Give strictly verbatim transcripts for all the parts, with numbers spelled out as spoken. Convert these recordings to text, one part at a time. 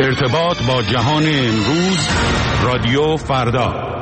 ارتباط با جهان امروز، رادیو فردا.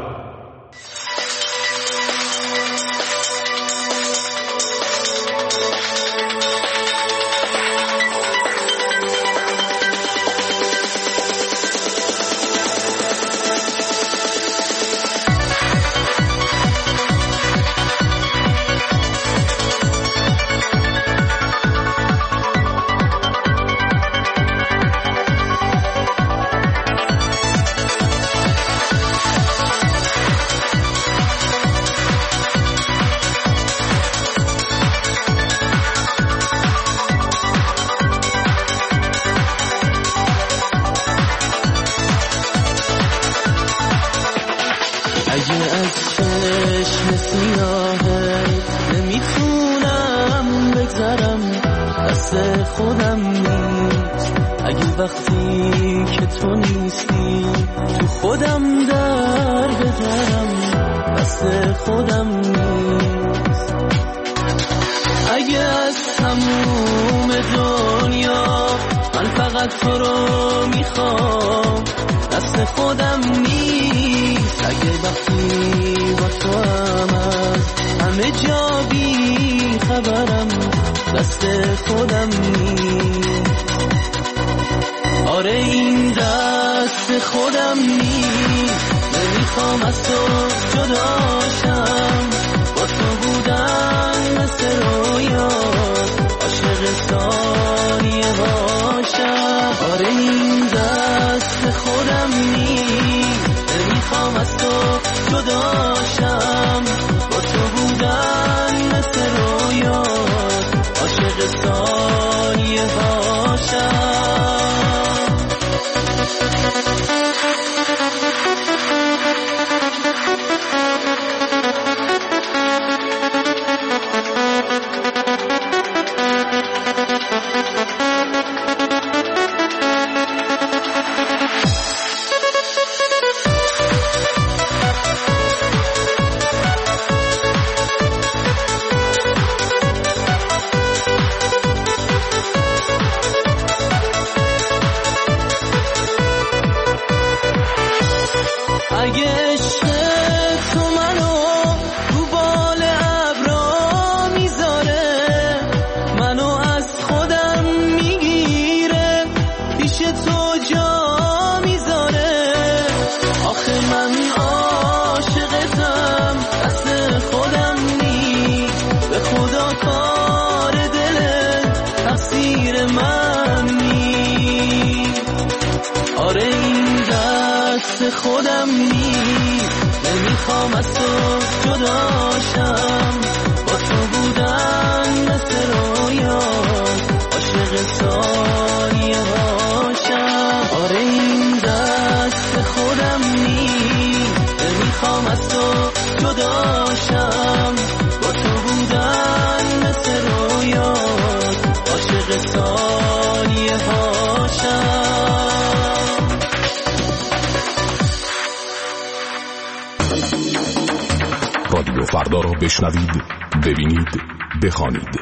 رادیو فردا را بشنوید، ببینید، بخوانید.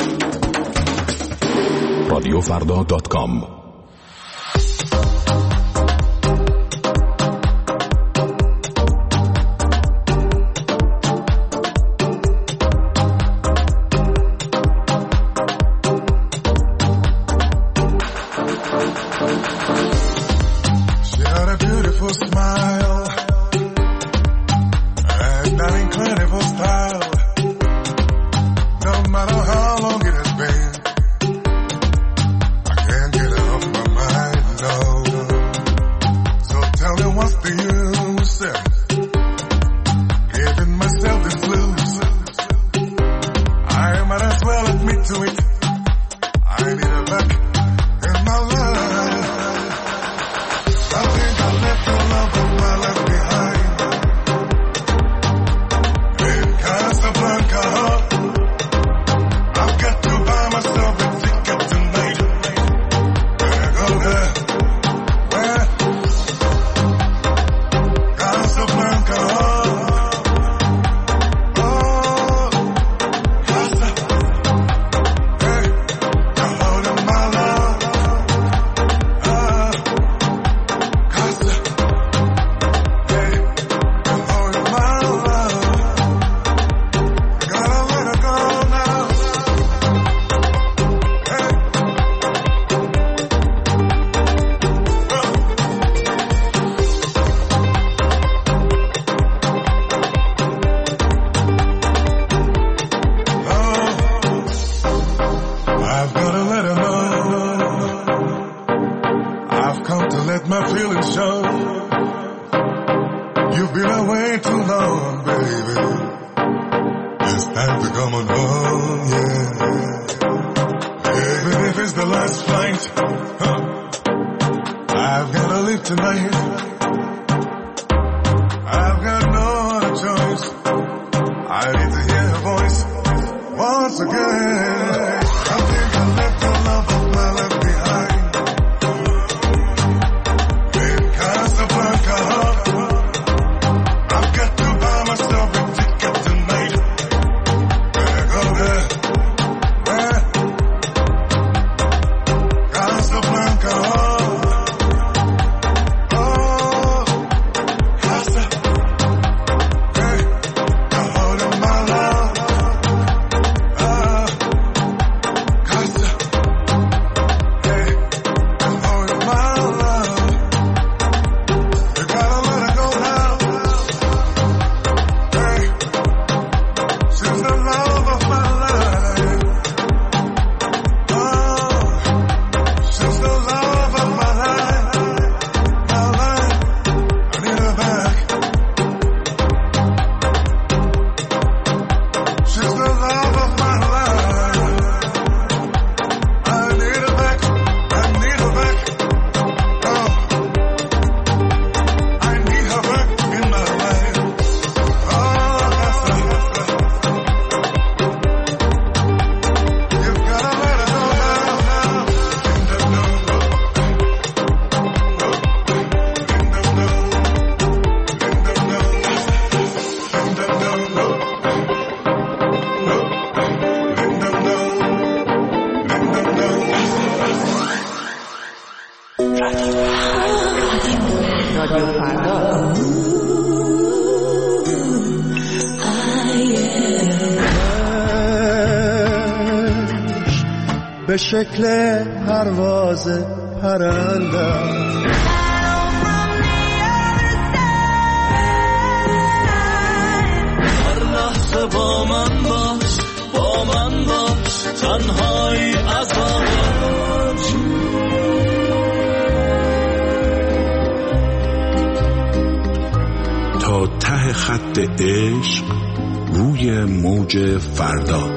رادیو فردا دات کام. my feelings show. You've been away too long, baby. It's time to come on home, yeah. Even if it's the last flight, huh, I've gotta leave tonight. I've got no other choice. I need to hear her voice once again. I think I left the love of my life behind in Casablanca. I've got to buy myself a ticket tonight. Better go there. Where? Casablanca. Oh, Casa. Hey, I'm holding my love. Ah, Casa. Hey, I'm holding my love. You gotta let her go now. Hey, she's the love of my life. Oh, she's the love of my life. My life, I need her back. She's the love of my life. I need her back. I need her back. Oh, I need her back in my life. Oh, that's the, you've gotta let her go now. In the no, in the no, in the no, in the no, in the no, in the no. رادیو فردا. به شکل پرواز پرنده هر لحظه با من باش، با من باش، تنهایی عذاب تا ته خط عشق روی موج فردا.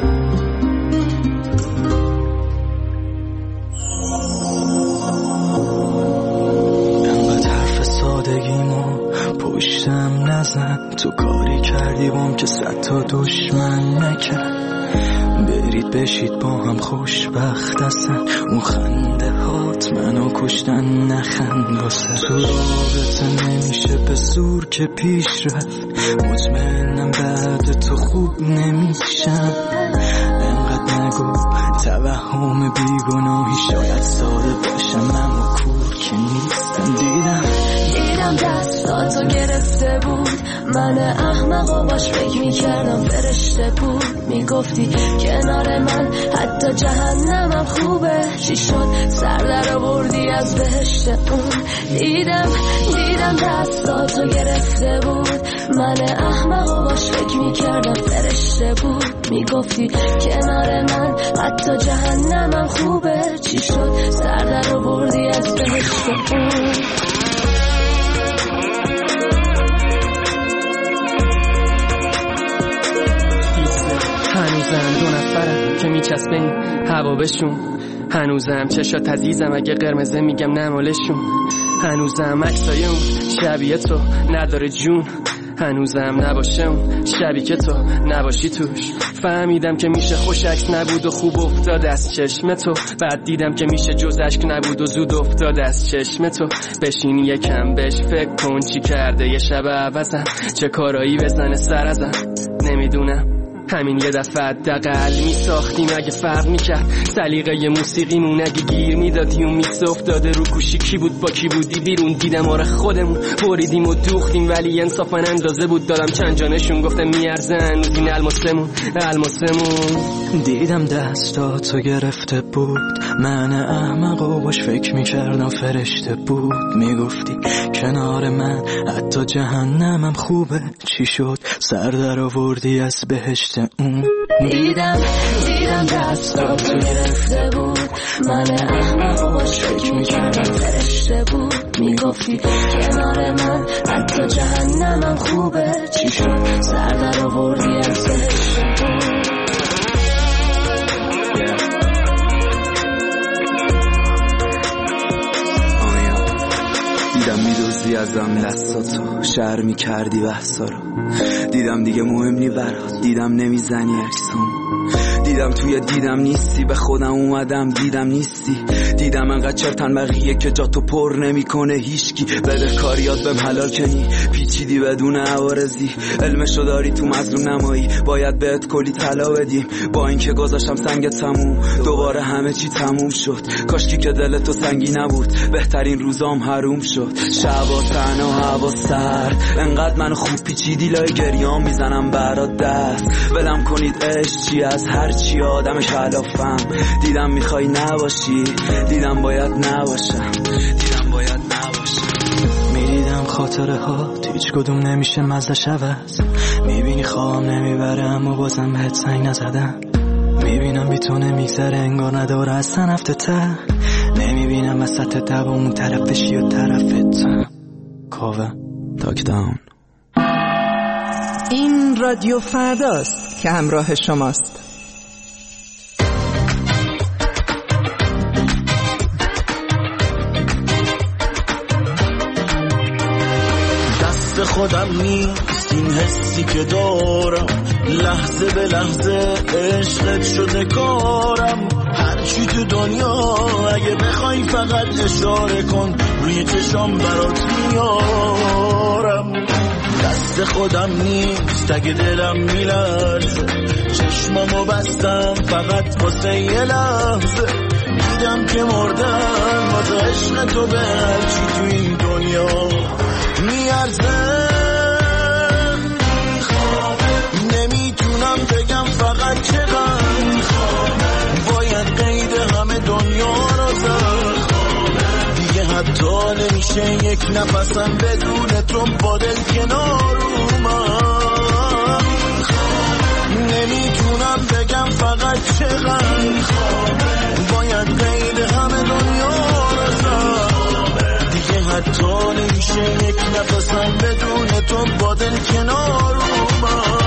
انقدر حرف سادگیمو پشتم نزن، تو کاری کردی بام که صد تا دشمن نکرد. برید بشید با هم خوشبخت هستن، اون خنده هات منو کشتن، نخند واسه تو رابطه نمیشه به زور که پیش رفت. مطمئنم بعد تو خوب نمیشم، انقدر نگو توهم بیگناهی، شاید ساده باشم اما کور که نیستم. دیدم دیدم دستاتو گرفته بود، من احمقا باش فکر میکردم فرشته بود. میگفتی کنار من حتی جهنمم خوبه، چی شد سر در آوردی از بهشت اون. دیدم دیدم دستاتو گرفته بود، من احمقا باش فکر میکردم فرشته بود. میگفتی کنار من حتی جهنمم خوبه، چی شد سر در آوردی از بهشت اون. هنوزم دو نفرم که میچسبیم هوا بشون، هنوزم چشات عزیزم اگه قرمزه میگم نمالشون، هنوزم عکسای اون شبیه تو نداره جون، هنوزم نباشه اون شبی که تو نباشی توش. فهمیدم که میشه خوش عکس نبود و خوب افتاد از چشم تو، بعد دیدم که میشه جز عشق نبود و زود افتاد از چشم تو. بشین یکم بهش فکر کن چی کرده یه شب عوضم، چه کارایی بزنه سر ازم نمیدونم. همین یه دفعه دقل میساختیم اگه فرق میکرد سلیقه موسیقیمون، اگه گیر میدادی و میکس افتاده رو گوشی کی بود با کی بودی بیرون. دیدم آره خودمون بریدیم و دوختیم، ولی انصافا اندازه بود دادم چند جانشون، گفتم میارزه هنوز این الماسمون الماسمون. دیدم دستاتو گرفته بود، من احمقو باش فکر میکردم فرشته بود. میگفتی کنار من حتی جهنمم خوبه، چی شد سر در آوردی از بهشت اون. دیدم دیدم دستاتو گرفته بود، من احمقو باش فکر میکردم فرشته بود. میگفتی میگفتی کنار من حتی جهنمم خوبه. چی شد سر در آوردی از بهشت؟ دیدم میدوزی ازم لحظاتو، شهر میکردی بحثا رو. دیدم دیگه مهم نی برات، دیدم نمیزنی عکسام. دیدم توی دیدم نیستی، به خودم اومدم دیدم نیستی. دیدم انقدر چرتن بقیه که جا تو پر نمیکنه هیچکی. بده کاریات بهم حلال کنی، پیچیدی بدون عوارضی. علمشو داری تو مظلوم نمایی، باید بهت کلی طلا بدیم. با اینکه گذاشتم سنگ تموم، دوباره همه چی تموم شد. کاشکی که دل تو سنگی نبود، بهترین روزام حروم شد. شبا تنها هوا سرد، انقدر منو خوب پیچیدی لای گریام میزنم برات دست. ولم کنید عشق چی از هر چی آدم خلافم. دیدم میخوای نباشی، دیدم باید نباشم، دیدم باید نباشم. میدیدم خاطره ها تو هیچ کدوم نمیشه مزدش عوض. میبینی خوام نمیبره اما بازم بهت سنگ نزدم. میبینم بی تو نمیگذره انگار نداره اصلا هفته ته. نمیبینم وسط دب و اون طرفشی و طرفتم. کاوه تاک داون. این رادیو فرداست که همراه شماست. دست خودم نیست این حسی که دارم، لحظه به لحظه عشقت شده کارم. هرچی تو دنیا اگه بخوای فقط اشاره کن، روی چشام برات میارم. دست خودم نیست اگه دلم میلرزه، چشمامو بستم فقط واسه یه لحظه. دیدم که مردم واسه عشق تو به هرچی تو این دنیا میارزه. نمیتونم بگم فقط چقدر باید قید همه دنیا رو زد. دیگه حتی نمیشه یک نفسم بدون تو با دل کنار اومد. نمیتونم بگم فقط چقدر باید قید همه دنیا رو زد. دیگه حتی نمیشه یک نفسم بدون تو با دل کنار اومد.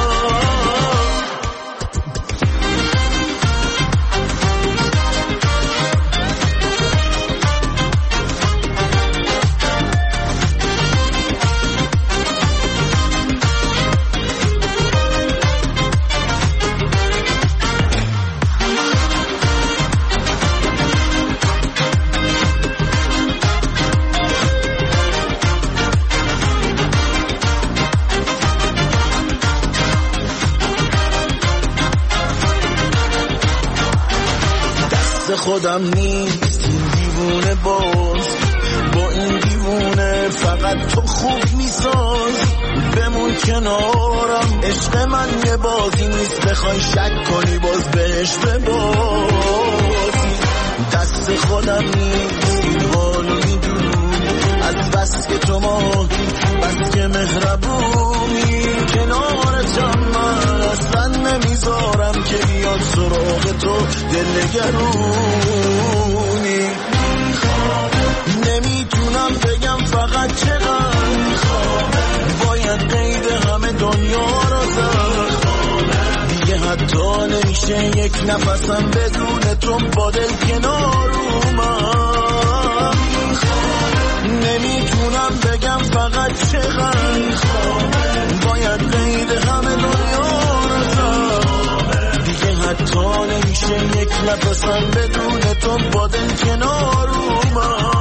خودم نیست این دیوونه باز، با این دیوونه فقط تو خوب میساز. بمون کنارم، عشق من یه بازی نیست بخوای شک کنی باز بهش ببازی. دست خودم نیست این حالو میدونی، از بس که تو ماهی بس که مهربونی. کنارتم من اصلا نمیذارم که بیاد سراغ تو دلنگرونی. نمیتونم بگم فقط چقدر باید قید همه دنیا رو زد. دیگه حتی نمیشه یک نفسم بدون تو با دل کنار اومد. نمیتونم بگم فقط چقدر باید قید همه دنیا رو زد. دیگه حتی نمیشه یک نفسم بدون تو با دل کنار اومد.